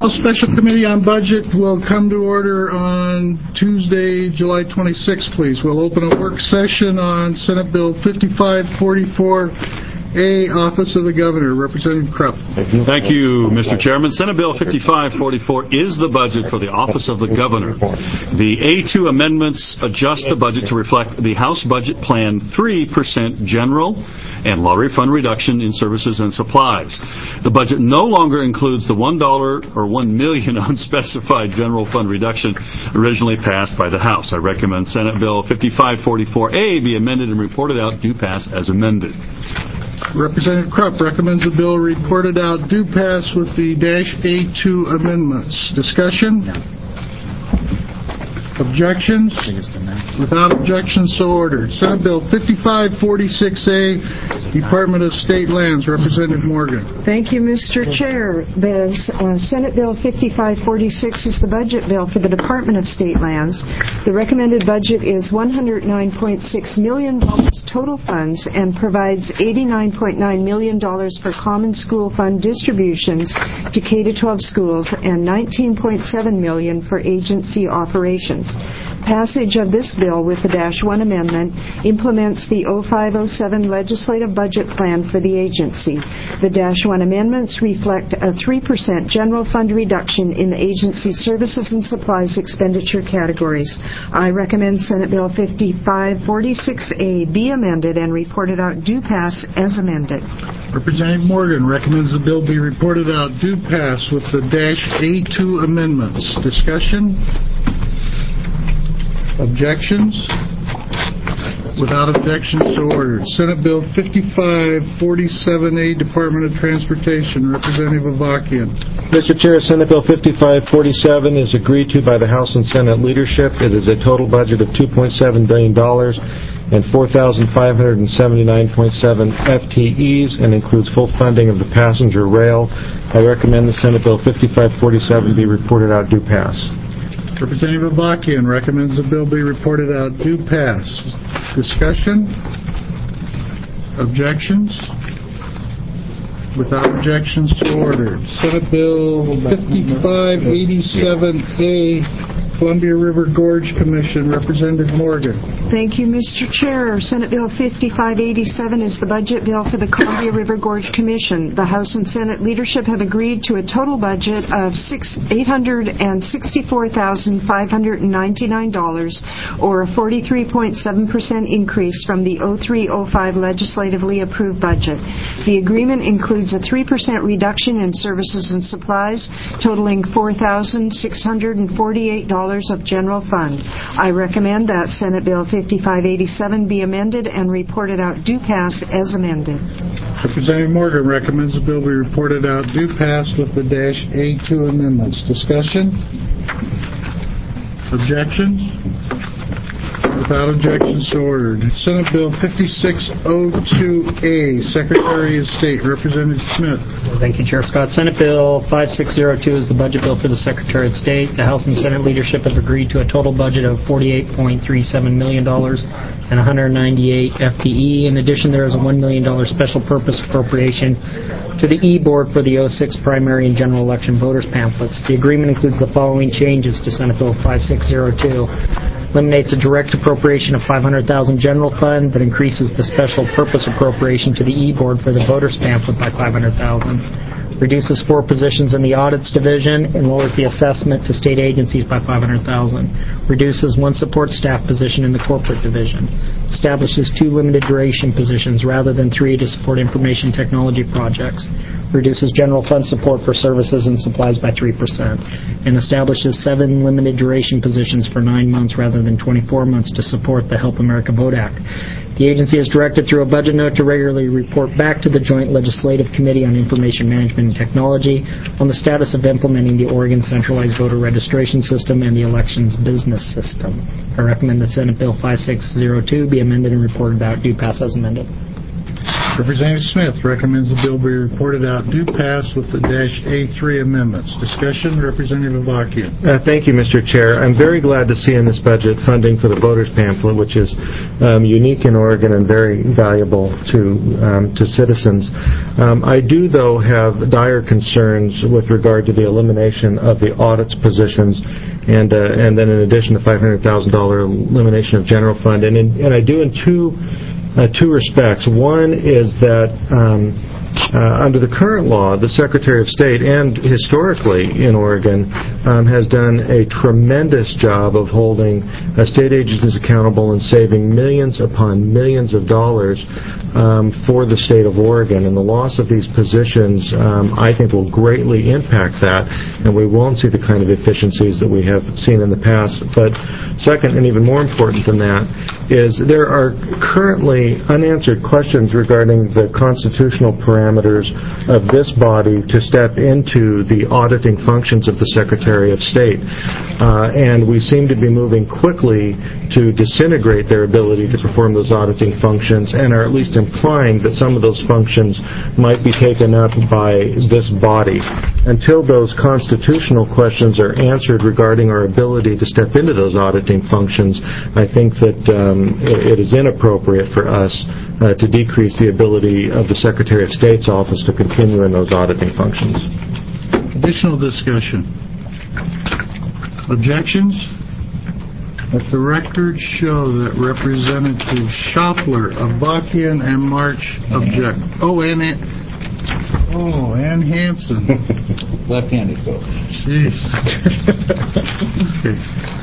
Special Committee on Budget will come to order on Tuesday, July 26th, please. We'll open a work session on Senate Bill 5544A, Office of the Governor. Representative Krupp. Thank you, Mr. Chairman. Senate Bill 5544 is the budget for the Office of the Governor. The A2 amendments adjust the budget to reflect the House Budget Plan 3% general and lottery fund reduction in services and supplies. The budget no longer includes the $1 or $1 million unspecified general fund reduction originally passed by the House. I recommend Senate Bill 5544A be amended and reported out due pass as amended. Representative Krupp recommends the bill reported out due pass with the -A2 amendments. Discussion? Objections? Without objections, so ordered. Senate Bill 5546A, Department of State Lands. Representative Morgan. Thank you, Mr. Chair. The Senate Bill 5546 is the budget bill for the Department of State Lands. The recommended budget is $109.6 million total funds and provides $89.9 million for common school fund distributions to K-12 schools and $19.7 million for agency operations. Passage of this bill with the -1 amendment implements the 0507 legislative budget plan for the agency. The -1 amendments reflect a 3% general fund reduction in the agency's services and supplies expenditure categories. I recommend Senate Bill 5546A be amended and reported out due pass as amended. Representative Morgan recommends the bill be reported out due pass with the -A2 amendments. Discussion? Objections? Without objections, so ordered. Senate Bill 5547A, Department of Transportation. Representative Avakian. Mr. Chair, Senate Bill 5547 is agreed to by the House and Senate leadership. It is a total budget of $2.7 billion and 4,579.7 FTEs and includes full funding of the passenger rail. I recommend the Senate Bill 5547 be reported out due pass. Representative Avakian recommends the bill be reported out due pass. Discussion? Objections? Without objections, so ordered. Senate Bill 5587A, Columbia River Gorge Commission. Representative Morgan. Thank you, Mr. Chair. Senate Bill 5587 is the budget bill for the Columbia River Gorge Commission. The House and Senate leadership have agreed to a total budget of $864,599, or a 43.7% increase from the 0305 legislatively approved budget. The agreement includes a 3% reduction in services and supplies, totaling $4,648 of general fund. I recommend that Senate Bill 5587 be amended and reported out due pass as amended. Representative Morgan recommends the bill be reported out due pass with the -A2 amendments. Discussion? Objections? Without objections, so ordered. Senate Bill 5602A, Secretary of State. Representative Smith. Thank you, Chair Scott. Senate Bill 5602 is the budget bill for the Secretary of State. The House and Senate leadership have agreed to a total budget of $48.37 million and 198 FTE. In addition, there is a $1 million special purpose appropriation to the E-Board for the 06 primary and general election voters pamphlets. The agreement includes the following changes to Senate Bill 5602. Eliminates a direct appropriation of $500,000 general fund, but increases the special purpose appropriation to the E-Board for the voters pamphlet by $500,000. Reduces 4 positions in the audits division and lowers the assessment to state agencies by $500,000. Reduces 1 support staff position in the corporate division. Establishes 2 limited duration positions rather than 3 to support information technology projects. Reduces general fund support for services and supplies by 3%. And establishes 7 limited duration positions for 9 months rather than 24 months to support the Help America Vote Act. The agency is directed through a budget note to regularly report back to the Joint Legislative Committee on Information Management and Technology on the status of implementing the Oregon Centralized Voter Registration System and the Elections Business System. I recommend that Senate Bill 5602 be amended and reported out due pass as amended. Representative Smith recommends the bill be reported out due pass with the -A3 amendments. Discussion, Representative Avakian. Thank you, Mr. Chair. I'm very glad to see in this budget funding for the voters pamphlet, which is unique in Oregon and very valuable to citizens. I do, though, have dire concerns with regard to the elimination of the audits positions, and then in addition, the $500,000 elimination of general fund. And I do in two respects. One is that under the current law, the Secretary of State, and historically in Oregon, has done a tremendous job of holding state agencies accountable and saving millions upon millions of dollars for the state of Oregon. And the loss of these positions, I think, will greatly impact that, and we won't see the kind of efficiencies that we have seen in the past. But second, and even more important than that, is there are currently unanswered questions regarding the constitutional parameters of this body to step into the auditing functions of the Secretary of State. And we seem to be moving quickly to disintegrate their ability to perform those auditing functions, and are at least implying that some of those functions might be taken up by this body. Until those constitutional questions are answered regarding our ability to step into those auditing functions, I think that it is inappropriate for us to decrease the ability of the Secretary of State's office to continue in those auditing functions. Additional discussion. Objections? Let the record show that Representative Shopler, Avakian, and March object. Ann Hansen. Left-handed vote. Jeez. Okay.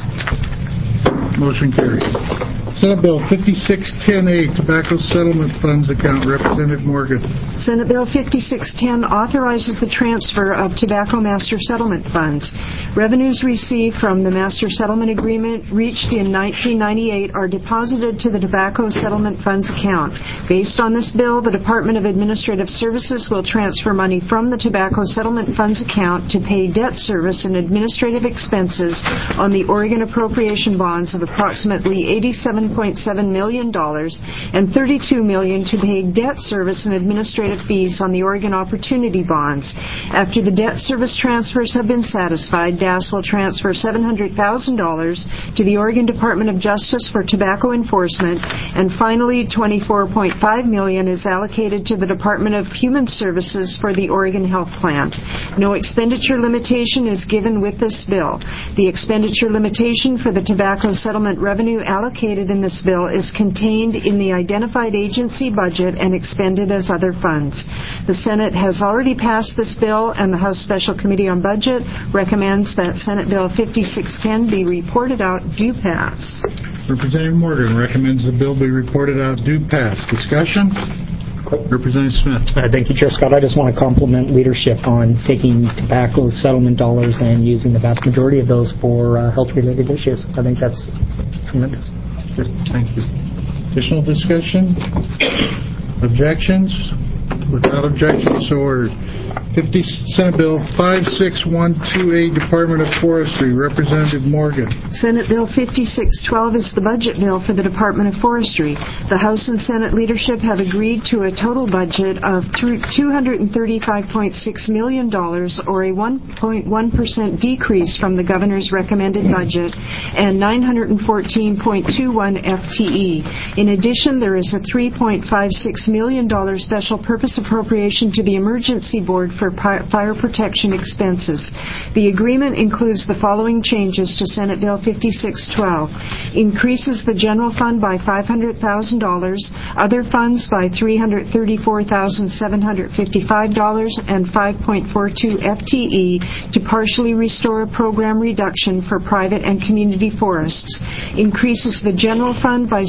Motion carries. Senate Bill 5610A, Tobacco Settlement Funds Account. Representative Morgan. Senate Bill 5610 authorizes the transfer of tobacco master settlement funds. Revenues received from the master settlement agreement reached in 1998 are deposited to the Tobacco Settlement Funds account. Based on this bill, the Department of Administrative Services will transfer money from the Tobacco Settlement Funds account to pay debt service and administrative expenses on the Oregon appropriation bonds of approximately $87.7 million and $32 million to pay debt service and administrative fees on the Oregon Opportunity Bonds. After the debt service transfers have been satisfied, DAS will transfer $700,000 to the Oregon Department of Justice for tobacco enforcement, and finally $24.5 million is allocated to the Department of Human Services for the Oregon Health Plan. No expenditure limitation is given with this bill. The expenditure limitation for the tobacco settlement revenue allocated in this bill is contained in the identified agency budget and expended as other funds. The Senate has already passed this bill, and the House Special Committee on Budget recommends that Senate Bill 5610 be reported out due pass. Representative Morgan recommends the bill be reported out due pass. Discussion? Representative Smith. Thank you, Chair Scott. I just want to compliment leadership on taking tobacco settlement dollars and using the vast majority of those for health-related issues. I think that's tremendous. Thank you. Additional discussion? Objections? Without objection, so ordered. Senate Bill 5612A, Department of Forestry. Representative Morgan. Senate Bill 5612 is the budget bill for the Department of Forestry. The House and Senate leadership have agreed to a total budget of $235.6 million, or a 1.1% decrease from the governor's recommended budget, and 914.21 FTE. In addition, there is a $3.56 million special purpose appropriation to the Emergency Board for fire protection expenses. The agreement includes the following changes to Senate Bill 5612. Increases the general fund by $500,000, other funds by $334,755, and 5.42 FTE to partially restore a program reduction for private and community forests. Increases the general fund by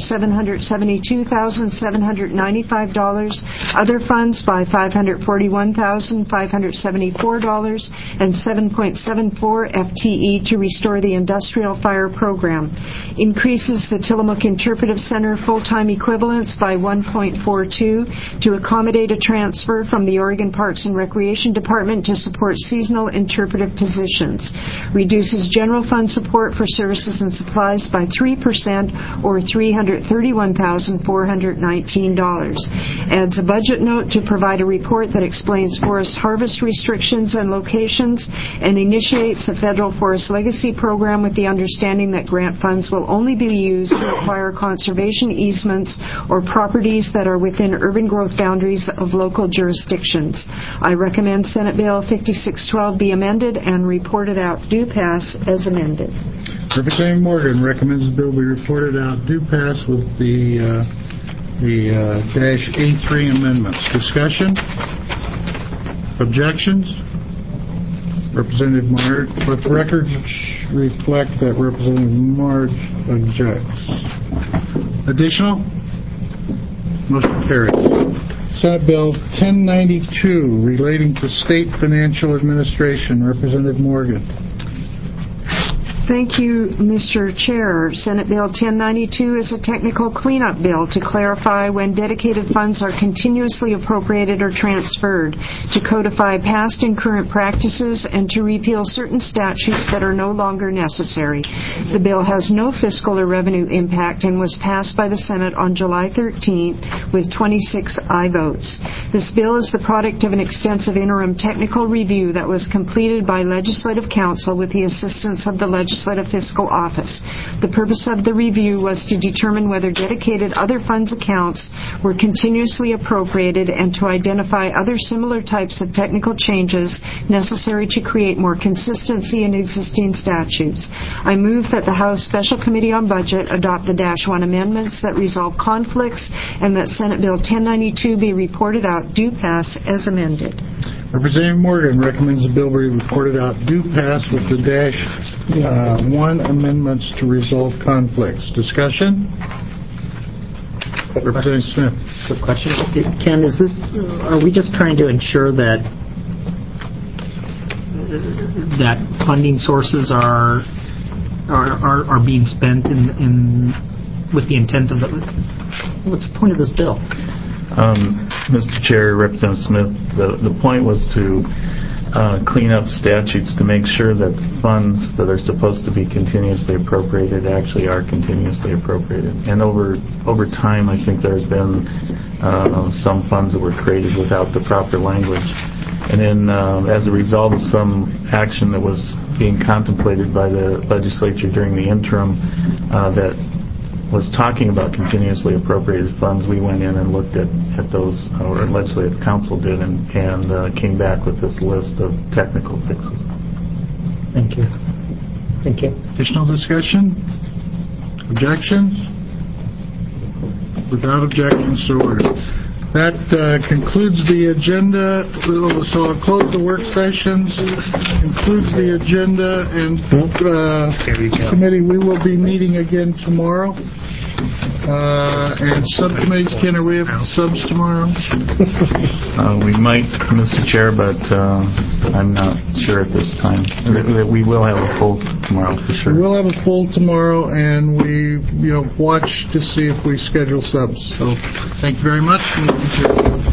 $772,795, other funds by $541,500, and $7.74 FTE to restore the industrial fire program. Increases the Tillamook Interpretive Center full-time equivalents by 1.42 to accommodate a transfer from the Oregon Parks and Recreation Department to support seasonal interpretive positions. Reduces general fund support for services and supplies by 3% or $331,419. Adds a budget note to provide a report that explains forest harvest restrictions and locations, and initiates a federal forest legacy program with the understanding that grant funds will only be used to acquire conservation easements or properties that are within urban growth boundaries of local jurisdictions. I recommend Senate Bill 5612 be amended and reported out due pass as amended. Representative Morgan recommends the bill be reported out due pass with the dash A3 amendments. Discussion? Objections? Representative Marge, let the record reflect that Representative Marge objects. Additional? Motion carries. Senate Bill 1092 relating to state financial administration. Representative Morgan. Thank you, Mr. Chair. Senate Bill 1092 is a technical cleanup bill to clarify when dedicated funds are continuously appropriated or transferred, to codify past and current practices, and to repeal certain statutes that are no longer necessary. The bill has no fiscal or revenue impact and was passed by the Senate on July 13th with 26 aye votes. This bill is the product of an extensive interim technical review that was completed by Legislative Counsel with the assistance of the Legislative Fiscal Office. The purpose of the review was to determine whether dedicated other funds accounts were continuously appropriated and to identify other similar types of technical changes necessary to create more consistency in existing statutes. I move that the House Special Committee on Budget adopt the Dash 1 amendments that resolve conflicts, and that Senate Bill 1092 be reported out due pass as amended. Representative Morgan recommends the bill be reported out due pass with the dash 1 amendments to resolve conflicts. Discussion? Representative Smith. Quick question. Ken, are we just trying to ensure that funding sources are being spent with the intent of what's the point of this bill? Mr. Chair, Representative Smith, the point was to clean up statutes to make sure that funds that are supposed to be continuously appropriated actually are continuously appropriated. And over time, I think there's been some funds that were created without the proper language. And then as a result of some action that was being contemplated by the legislature during the interim that was talking about continuously appropriated funds, we went in and looked at those, or Legislative Council did, and came back with this list of technical fixes. Thank you. Thank you. Additional discussion? Objections? Without objections, so ordered. That concludes the agenda. So I'll close the work sessions. Concludes the agenda, and committee, we will be meeting again tomorrow. And subcommittees, Ken, are we have subs tomorrow? We might, Mr. Chair, but I'm not sure at this time. We will have a full tomorrow for sure. We'll have a full tomorrow, and we watch to see if we schedule subs. So thank you very much.